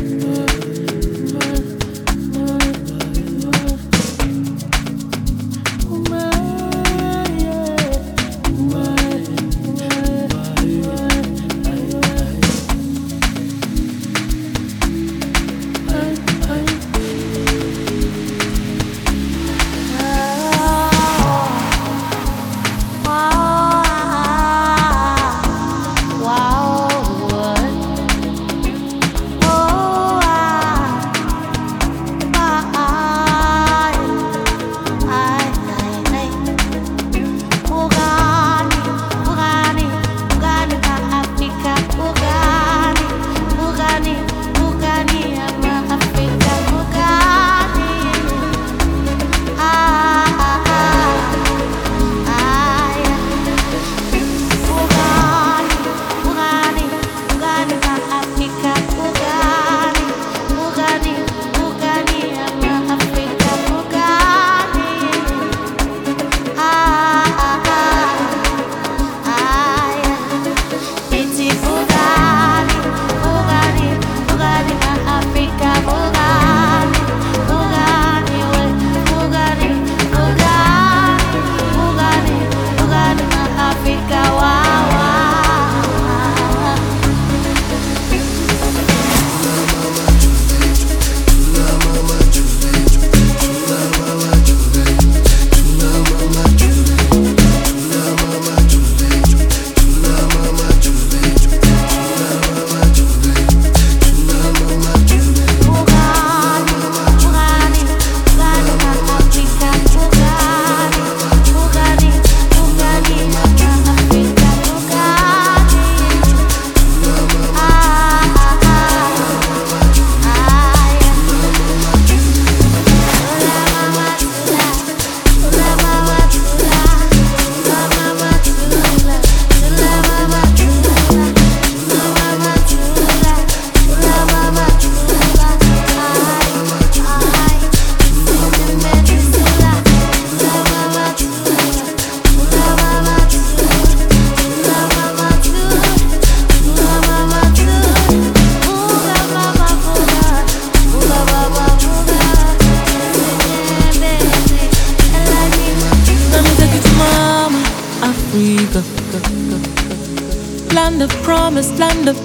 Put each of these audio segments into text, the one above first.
Land of promise, land of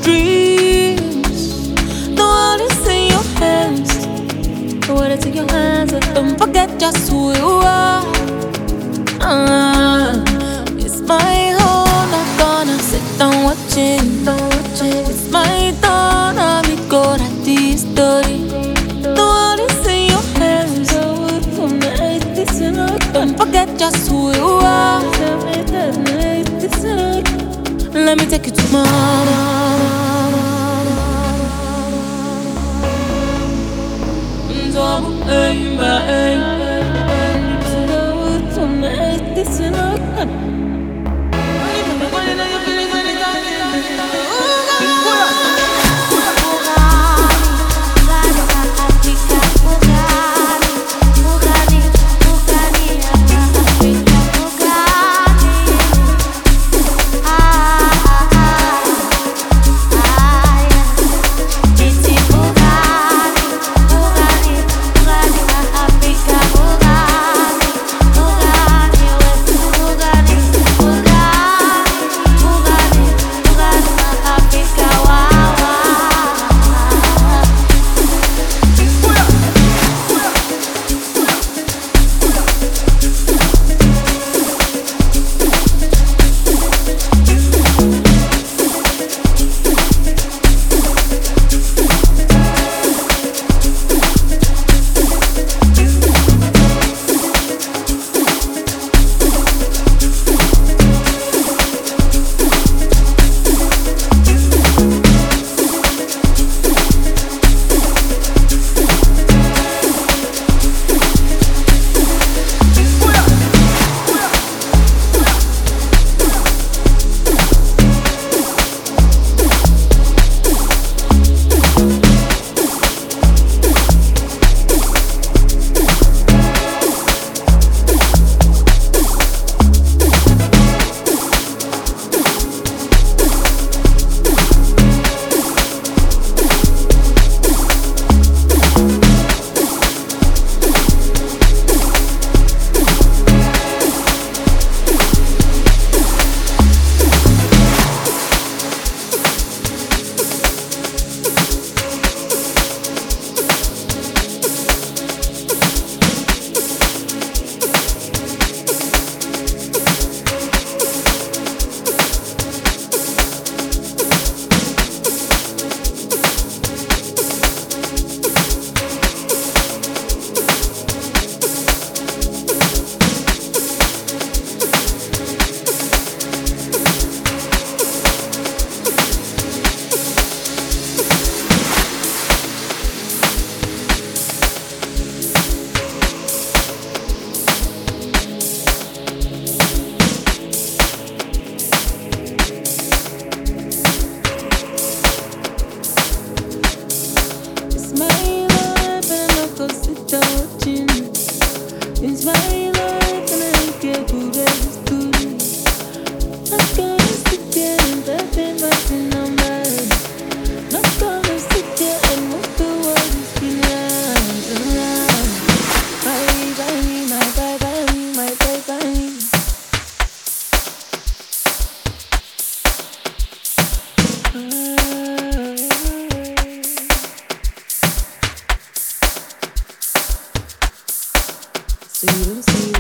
dreams. The world is in your hands. The world is in your hands. Don't forget just who you are. It's my home, not gonna sit down watching. It's my turn, I'm good at this story. The world is in your hands. Don't forget just who you are. Let me take you to mama.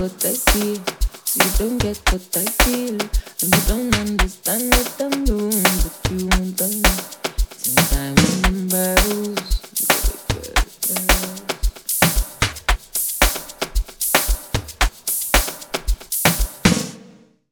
what I see. So you don't get what I feel, and you don't understand what I'm doing.